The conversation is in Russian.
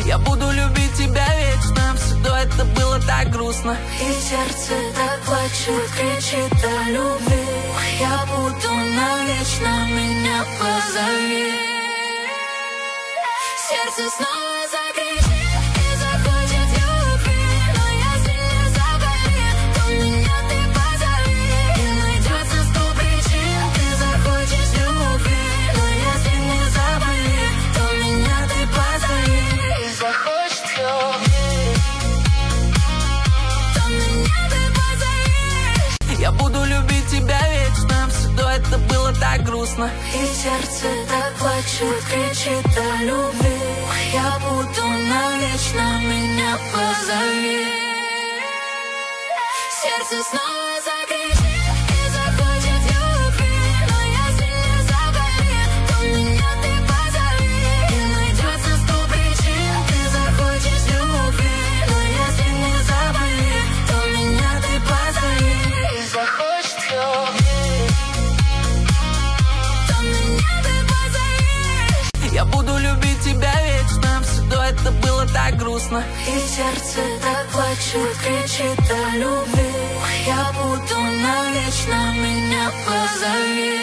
Я буду любить тебя вечно, всегда это было так грустно. И сердце так плачет, кричит о любви. Я буду навечно, меня позови. Сердце снова закричит и захочет любви. Но если не заболит, то меня ты позови. И найдется 100 причин, ты захочешь любви. Но если не заболит, то меня ты позови. И захочешь любви, то меня ты позови. Я буду любить тебя вечно, всегда это было так грустно. И сердце так плачет, кричит о любви. Я буду навечно, меня позови. Сердце снова закричит и захочет любви. Но если не заболит, то меня ты позови. И найдется 100 причин, ты захочешь любви. Но если не заболит, то меня ты позови. И захочешь любви, то меня ты позови. Я буду любить тебя вечно, всегда это было так грустно. И сердце так плачет, кричит о любви. Я буду навечно, меня позови.